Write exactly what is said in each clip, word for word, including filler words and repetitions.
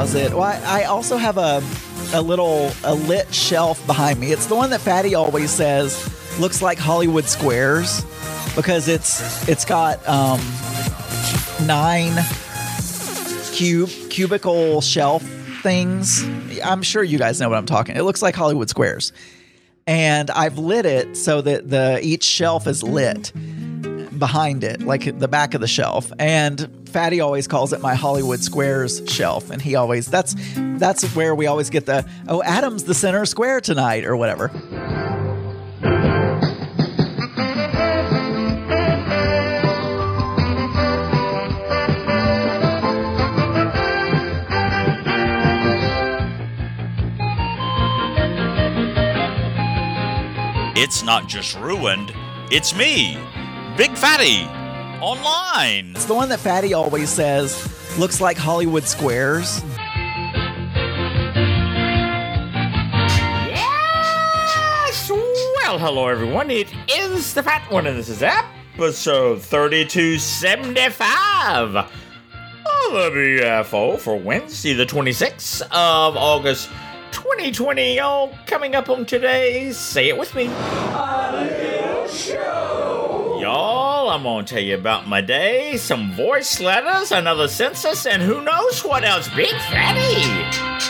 closet. Well, I, I also have a a little a lit shelf behind me. It's the one that Fatty always says looks like Hollywood Squares because it's it's got um, nine cube cubicle shelf things. I'm sure you guys know what I'm talking. It looks like Hollywood Squares, and I've lit it so that the each shelf is lit behind it, like the back of the shelf. And Fatty always calls it my Hollywood Squares shelf, and he always that's that's where we always get the oh Adam's the center square tonight or whatever. It's not just ruined, it's me, Big Fatty, online. It's the one that Fatty always says looks like Hollywood Squares. Yes! Well, hello everyone, it is the Fat One, and this is episode thirty-two seventy-five of the B F O for Wednesday, the twenty-sixth of August, twenty twenty. Y'all, coming up on today's Say It With Me Audio Show. Y'all, I'm gonna tell you about my day, some voice letters, another census, and who knows what else. Big Fatty!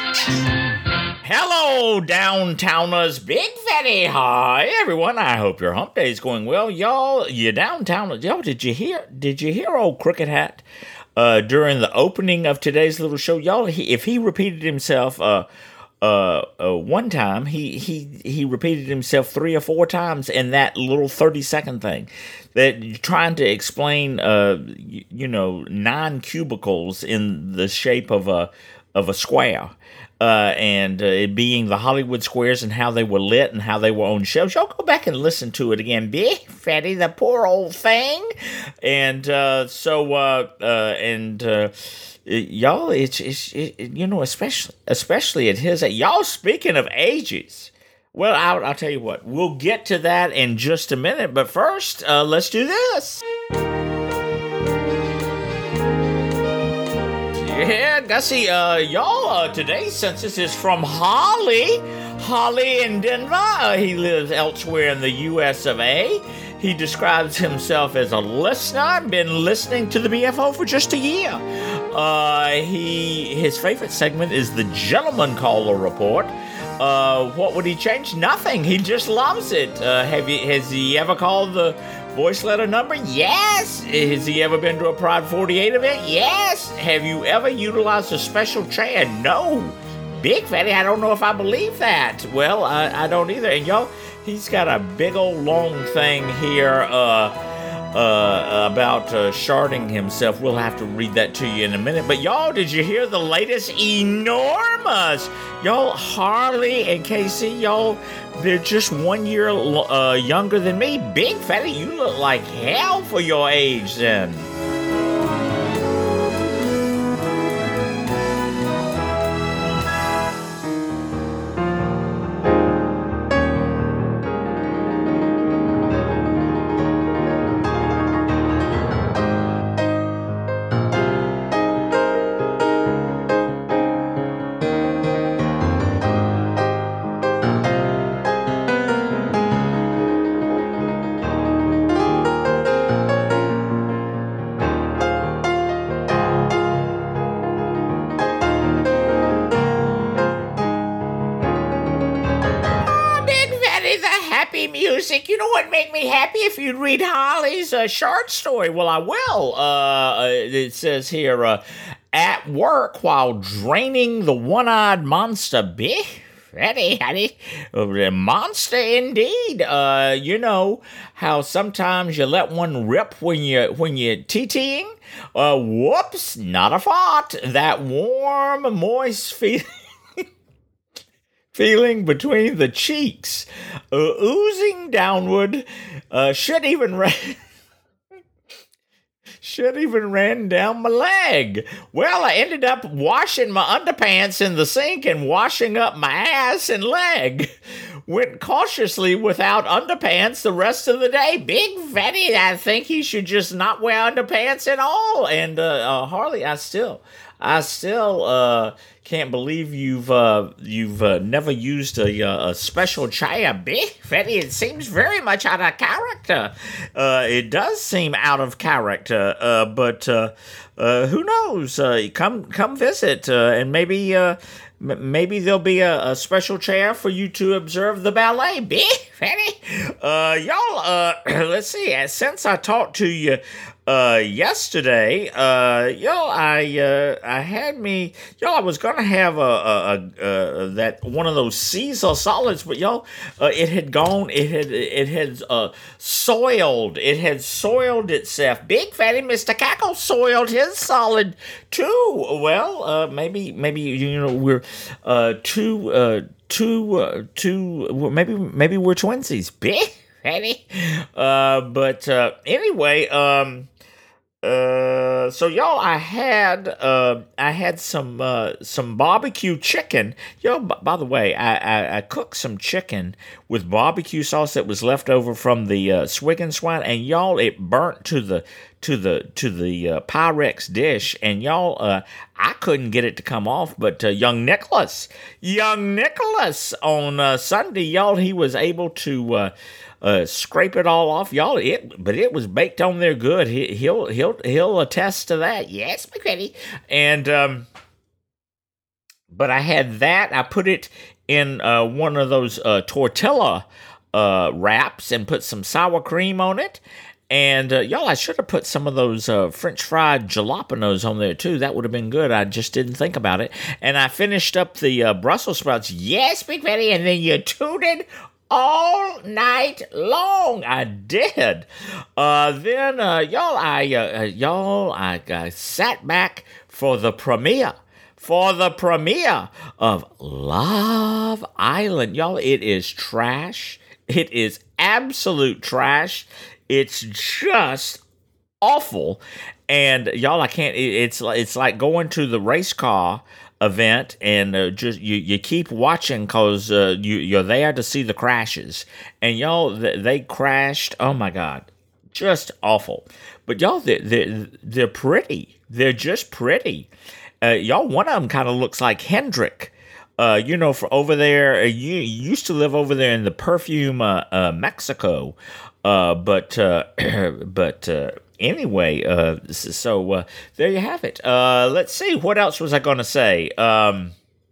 Hello, downtowners. Big Fatty. Hi, everyone. I hope your hump day is going well. Y'all, you downtowners. Y'all, did you hear, did you hear old Crooked Hat uh, during the opening of today's little show? Y'all, he, if he repeated himself uh, uh, uh, one time, he, he, he repeated himself three or four times in that little thirty-second thing. That you're trying to explain, uh, you, you know, nine cubicles in the shape of a of a square. Uh, and uh, it being the Hollywood Squares and how they were lit and how they were on shelves. Y'all go back and listen to it again. Big Fatty, the poor old thing. And uh, so, uh, uh, and uh, y'all, it's, it's it, you know, especially especially at his age. Y'all, speaking of ages, well, I'll, I'll tell you what. We'll get to that in just a minute. But first, uh, let's do this. Yeah, Gussie, uh, y'all, uh, today's census is from Holly. Holly in Denver. Uh, he lives elsewhere in the U S of A. He describes himself as a listener. Been listening to the B F O for just a year. Uh, he his favorite segment is the Gentleman Caller Report. Uh, what would he change? Nothing. He just loves it. Uh, have you? Has he ever called the voice letter number? Yes. Has he ever been to a Pride forty-eight event? Yes. Have you ever utilized a special chair? No. Big Fatty, I don't know if I believe that. Well, I, I don't either. And y'all, he's got a big old long thing here uh, uh, about uh, sharding himself. We'll have to read that to you in a minute. But y'all, did you hear the latest enormous? Y'all, Harley and Casey, y'all, they're just one year uh, younger than me. Big Fatty, you look like hell for your age then. Music. You know what made me happy? If you'd read Holly's uh, short story. Well, I will. Uh, it says here, uh, at work while draining the one-eyed monster. Big Fatty, Fatty, uh, monster indeed. Uh, you know how sometimes you let one rip when you when you're TTing. Uh, whoops, not a fart. That warm, moist feeling. Feeling between the cheeks, uh, oozing downward, uh, shit even ran, shit even ran down my leg. Well, I ended up washing my underpants in the sink and washing up my ass and leg. Went cautiously without underpants the rest of the day. Big Fatty, I think he should just not wear underpants at all. And uh, uh, Harley, I still... I still uh, can't believe you've uh, you've uh, never used a, a special chair, Big Fatty. It seems very much out of character. Uh, it does seem out of character, uh, but uh, uh, who knows? Uh, come come visit, uh, and maybe uh, m- maybe there'll be a, a special chair for you to observe the ballet, Big Fatty. Uh, y'all, uh, let's see. Since I talked to you Uh, yesterday, uh, yo, I, uh, I had me, yo, I was gonna have a, a, a, a that one of those Caesar solids, but yo, uh, it had gone, it had, it had, uh, soiled, it had soiled itself. Big Fatty Mister Cackle soiled his solid too. Well, uh, maybe, maybe, you know, we're, uh, two, uh, two, uh, two, maybe, maybe we're twinsies. Big Fatty. Uh, but, uh, anyway, um, Uh, so y'all, I had uh, I had some uh, some barbecue chicken. Yo, b- by the way, I, I, I cooked some chicken with barbecue sauce that was left over from the uh, Swig and Swine, and y'all, it burnt to the to the to the uh, Pyrex dish, and y'all, uh, I couldn't get it to come off. But uh, young Nicholas, young Nicholas, on uh, Sunday, y'all, he was able to. Uh, Uh, scrape it all off, y'all. It, but it was baked on there good. He, he'll he'll he'll attest to that. Yes, McCready. And um, but I had that. I put it in uh, one of those uh, tortilla uh, wraps and put some sour cream on it. And uh, y'all, I should have put some of those uh, French fried jalapenos on there too. That would have been good. I just didn't think about it. And I finished up the uh, Brussels sprouts. Yes, McCready. And then you tooted all night long. I did. Uh, then, uh, y'all, I, uh, y'all, I, I sat back for the premiere, for the premiere of Love Island. Y'all, it is trash. It is absolute trash. It's just awful. And y'all, I can't, it's, it's like going to the race car event and uh, just you, you keep watching because uh, you, you're there to see the crashes. And y'all, they, they crashed. Oh my God. Just awful. But y'all, they're, they're, they're pretty. They're just pretty. Uh, y'all, one of them kind of looks like Hendrick. Uh, you know, for over there, uh, you, you used to live over there in the perfume, uh, uh, Mexico. Uh, but, uh, but, uh, Anyway, uh, so uh, there you have it. Uh, let's see, what else was I going to say? Um,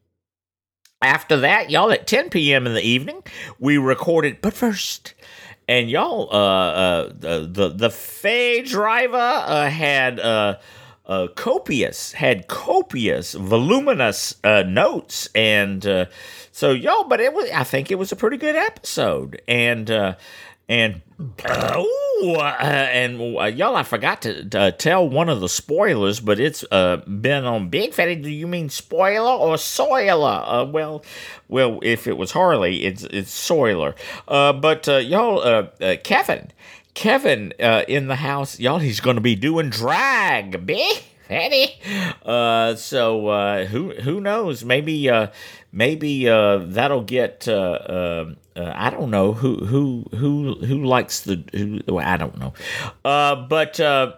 after that, y'all, at ten p.m. in the evening, we recorded, but first, and y'all, uh, uh, the the, the Faye driver uh, had uh, uh, copious, had copious, voluminous uh, notes, and uh, so y'all, but it was, I think it was a pretty good episode, and uh, and. Uh, ooh, uh, and uh, y'all, I forgot to uh, tell one of the spoilers, but it's uh, been on Big Fatty. Do you mean spoiler or soiler? Uh, well, well, if it was Harley, it's it's soiler. Uh, but uh, y'all, uh, uh, Kevin, Kevin uh, in the house, y'all, he's going to be doing drag, Big Fatty. Uh, so uh, who who knows? Maybe uh, maybe uh, that'll get. Uh, uh, Uh, I don't know who who who who likes the who. Well, I don't know, uh, but uh,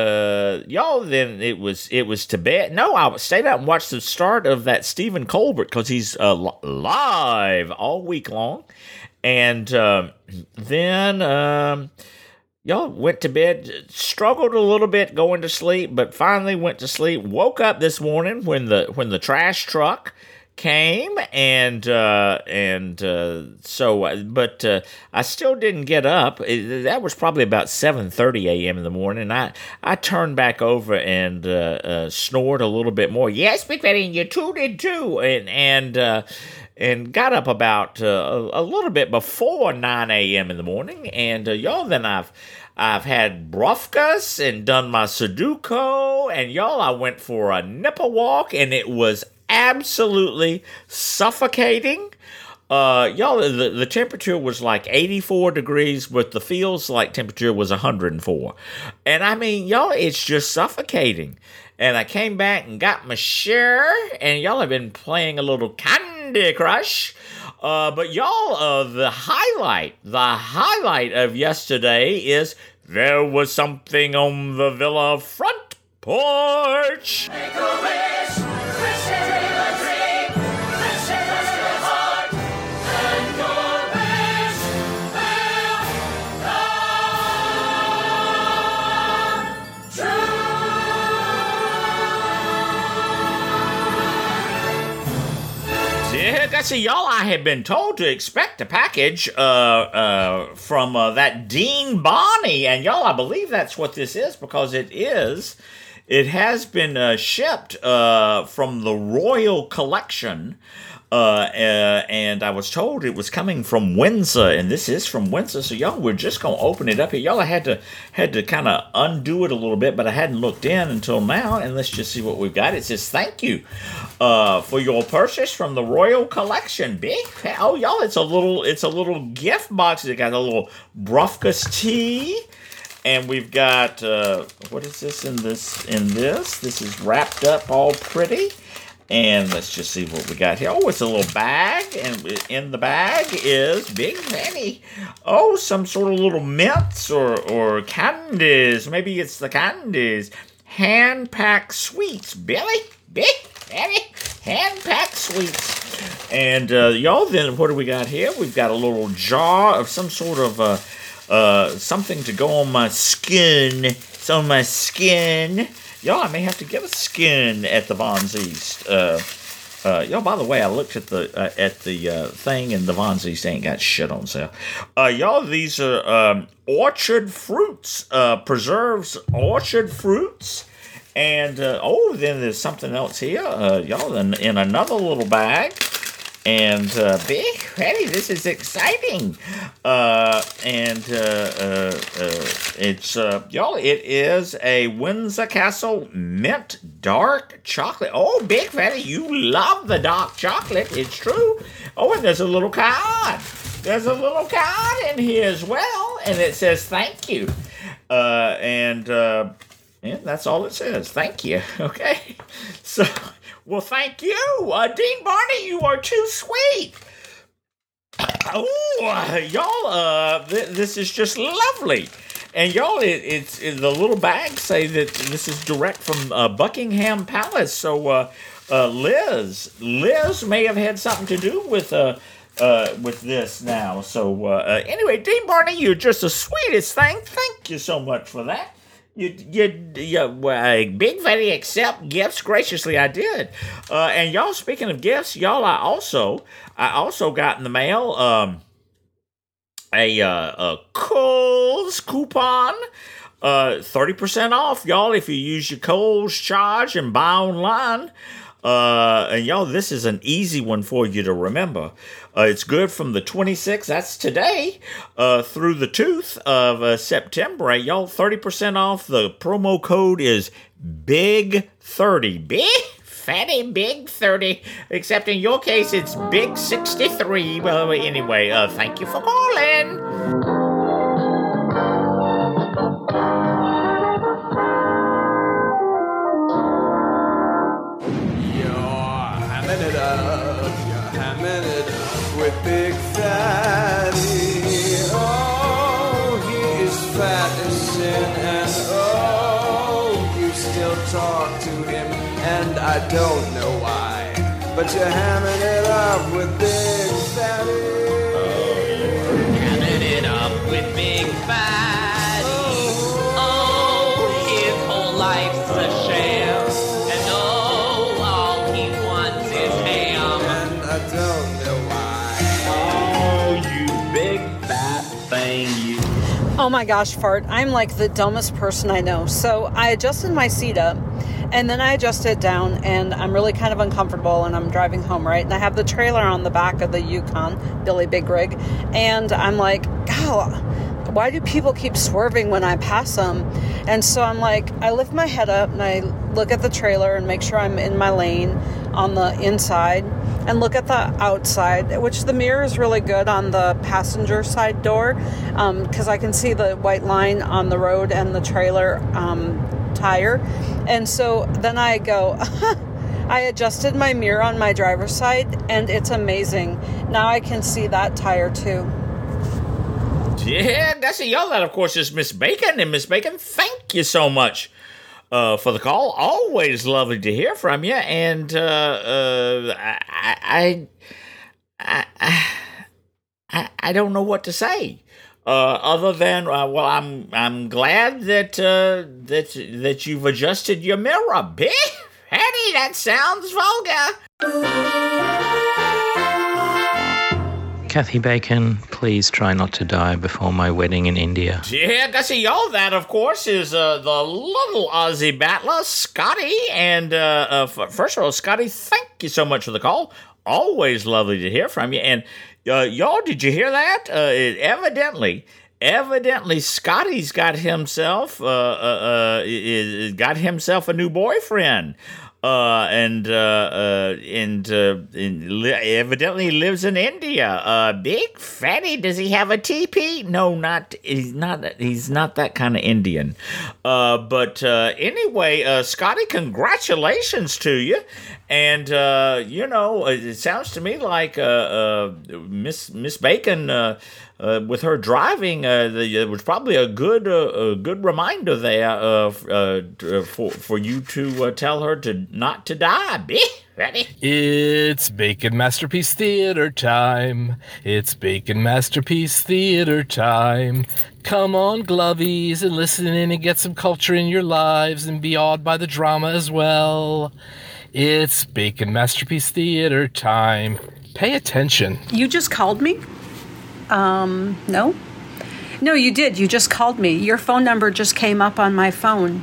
uh, y'all. Then it was it was to bed. No, I stayed out and watched the start of that Stephen Colbert because he's uh, live all week long, and uh, then um, y'all went to bed. Struggled a little bit going to sleep, but finally went to sleep. Woke up this morning when the when the trash truck came and uh, and uh, so, but uh, I still didn't get up. It, that was probably about seven thirty a.m. in the morning. I I turned back over and uh, uh, snored a little bit more. Yes, Big Fatty, and you tooted too, and and uh, and got up about uh, a, a little bit before nine a.m. in the morning. And uh, y'all, then I've. I've had brufkas and done my Sudoku, and y'all, I went for a nipple walk, and it was absolutely suffocating. Uh, y'all, the, the temperature was like eighty-four degrees, but the feels like temperature was one hundred four. And I mean, y'all, it's just suffocating. And I came back and got my share, and y'all have been playing a little Candy Crush. Uh, but y'all, uh, the highlight, the highlight of yesterday is there was something on the villa front porch. Make a wish. see, y'all, I had been told to expect a package uh, uh, from uh, that Dean Bonnie, and y'all, I believe that's what this is because it is. It has been uh, shipped uh, from the Royal Collection, uh, uh, and I was told it was coming from Windsor, and this is from Windsor. So y'all, we're just gonna open it up here. Y'all, I had to had to kind of undo it a little bit, but I hadn't looked in until now. And let's just see what we've got. It says, "Thank you uh, for your purchase from the Royal Collection." Big, oh y'all, it's a little it's a little gift box. It got a little Brufkus tea. And we've got, uh, what is this in this? In this? This is wrapped up all pretty. And let's just see what we got here. Oh, it's a little bag. And in the bag is Big Fatty. Oh, some sort of little mints or, or candies. Maybe it's the candies. Hand-packed sweets. Billy, Big Fatty, hand-packed sweets. And uh, y'all, then what do we got here? We've got a little jar of some sort of... Uh, Uh, something to go on my skin. It's on my skin. Y'all, I may have to get a skin at the Von East. Uh, uh, y'all, by the way, I looked at the uh, at the uh, thing, and the Von East ain't got shit on sale. Uh, y'all, these are um, orchard fruits, uh, preserves orchard fruits. And, uh, oh, then there's something else here. Uh, y'all, in, in another little bag. And uh, Big Fatty, this is exciting. Uh, and uh, uh, uh, it's, uh, y'all, it is a Windsor Castle mint dark chocolate. Oh, Big Fatty, you love the dark chocolate. It's true. Oh, and there's a little card. There's a little card in here as well. And it says, "Thank you." Uh, and, uh, and that's all it says. Thank you. Okay. So... Well, thank you, uh, Dean Barney. You are too sweet. Oh, uh, y'all, uh, th- this is just lovely. And y'all, it, it's it, the little bags say that this is direct from uh, Buckingham Palace. So, uh, uh, Liz, Liz may have had something to do with uh, uh, with this now. So, uh, uh, anyway, Dean Barney, you're just the sweetest thing. Thank you so much for that. You, you, you, uh, Big Fatty accept gifts graciously. I did, uh, and y'all. Speaking of gifts, y'all, I also, I also got in the mail um, a uh, a Kohl's coupon, uh, thirty percent off, y'all. If you use your Kohl's charge and buy online. Uh, and y'all, this is an easy one for you to remember. Uh, it's good from the twenty-sixth, that's today, uh, through the tooth of uh, September. Y'all, thirty percent off. The promo code is Big thirty. Big Fatty Big thirty. Except in your case, it's Big sixty-three. Well, anyway, uh, thank you for calling. It up, you're hamming it up with Big Fatty. Oh, he is fat as sin, and oh, you still talk to him, and I don't know why, but you're hamming it up with Big Fatty. Oh, hamming it up with Big Fatty. Oh, his whole life's a sham. I don't know why. Oh, you big fat thing, you. Oh my gosh, Fart. I'm like the dumbest person I know. So I adjusted my seat up and then I adjusted it down and I'm really kind of uncomfortable and I'm driving home, right? And I have the trailer on the back of the Yukon, Billy Big Rig. And I'm like, God, why do people keep swerving when I pass them? And so I'm like, I lift my head up and I look at the trailer and make sure I'm in my lane on the inside. And look at the outside, which the mirror is really good on the passenger side door because um, I can see the white line on the road and the trailer um, tire. And so then I go, I adjusted my mirror on my driver's side and it's amazing. Now I can see that tire too. Yeah, that's a y'all. That, of course, is Miss Bacon. And Miss Bacon, thank you so much. Uh, for the call. Always lovely to hear from you. And uh, uh, I, I, I, I, I don't know what to say uh, other than uh, well, I'm I'm glad that uh, that that you've adjusted your mirror. Big Fatty, that sounds vulgar. Kathy Bacon, please try not to die before my wedding in India. Yeah, Gussie, y'all, that, of course, is uh, the little Aussie battler, Scotty. And uh, uh, f- first of all, Scotty, thank you so much for the call. Always lovely to hear from you. And uh, y'all, did you hear that? Uh, it evidently... Evidently, Scotty's got himself uh, uh, uh, is, got himself a new boyfriend, uh, and uh, uh, and, uh, and li- evidently lives in India. Uh, Big Fatty, does he have a teepee? No, not he's not. He's not that kind of Indian. Uh, but uh, anyway, uh, Scotty, congratulations to you. And, uh, you know, it sounds to me like uh, uh, Miss Miss Bacon, uh, uh, with her driving, uh, the, it was probably a good uh, a good reminder there uh, uh, for for you to uh, tell her to not to die. Be ready. It's Bacon Masterpiece Theater time. It's Bacon Masterpiece Theater time. Come on, Glovies, and listen in and get some culture in your lives and be awed by the drama as well. It's Bacon Masterpiece Theater time. Pay attention. You just called me? Um, no? No, you did. You just called me. Your phone number just came up on my phone.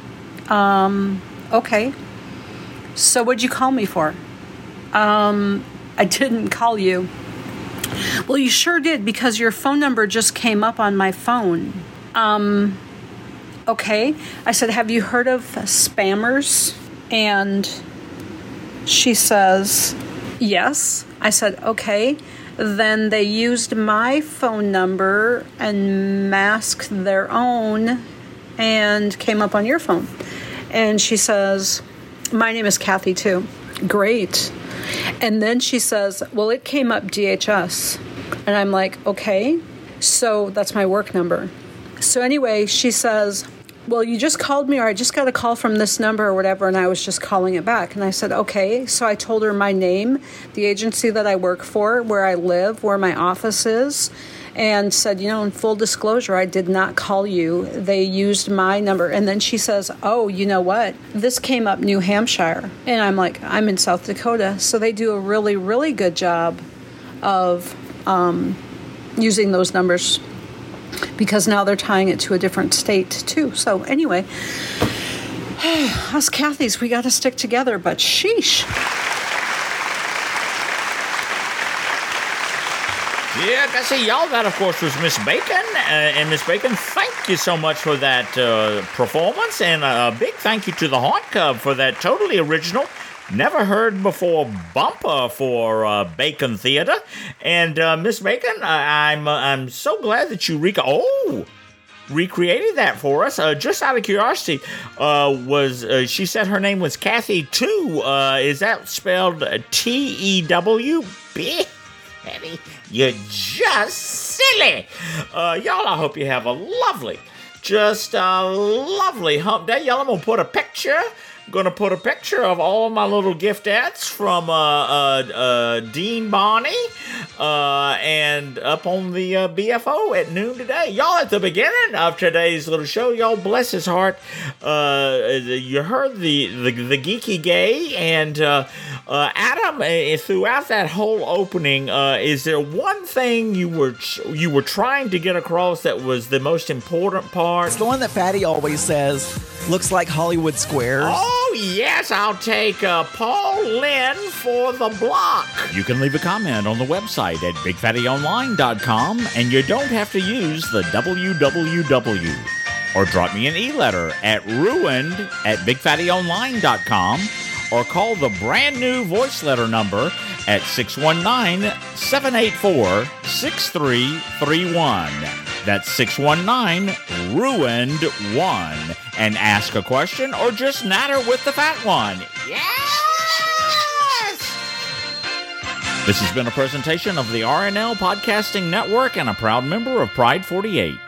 Um, okay. So what'd you call me for? Um, I didn't call you. Well, you sure did, because your phone number just came up on my phone. Um, okay. I said, have you heard of spammers? And she says, yes. I said, okay. Then they used my phone number and masked their own and came up on your phone. And she says, my name is Kathy too. Great. And then she says, well, it came up D H S. And I'm like, okay. So that's my work number. So anyway, she says, well, you just called me, or I just got a call from this number or whatever, and I was just calling it back. And I said, okay. So I told her my name, the agency that I work for, where I live, where my office is, and said, you know, in full disclosure, I did not call you. They used my number. And then she says, oh, you know what? This came up New Hampshire. And I'm like, I'm in South Dakota. So they do a really, really good job of um, using those numbers, because now they're tying it to a different state, too. So anyway, us Kathys, we got to stick together, but sheesh. Yeah, I see y'all. That, of course, was Miss Bacon. Uh, and Miss Bacon, thank you so much for that uh, performance. And a big thank you to the Haunt Cub for that totally original, never heard before bumper for uh, Bacon Theater. And uh, Miss Bacon, I- I'm uh, I'm so glad that you rec- oh recreated that for us. Uh, just out of curiosity, uh, was uh, she said her name was Kathy too? Uh, is that spelled T E W B? Eddie, you're just silly. Uh, y'all, I hope you have a lovely, just a lovely hump day. Y'all, I'm going to put a picture, going to put a picture of all my little giftettes from uh, uh, uh, Dean Bonnie uh, and up on the uh, B F O at noon today. Y'all, at the beginning of today's little show, y'all, bless his heart, uh, you heard the, the, the geeky gay, and uh, uh, Adam, uh, throughout that whole opening, uh, is there one thing you were you were trying to get across that was the most important part? It's the one that Fatty always says looks like Hollywood squares. Oh, yes, I'll take uh, Paul Lynn for the block. You can leave a comment on the website at big fatty online dot com, and you don't have to use the W W W. Or drop me an e-letter at ruined at big fatty online dot com, or call the brand new voice letter number at six one nine, seven eight four, six three three one. That's six one nine, ruined one. And ask a question or just natter with the fat one. Yes! This has been a presentation of the R N L Podcasting Network and a proud member of Pride forty-eight.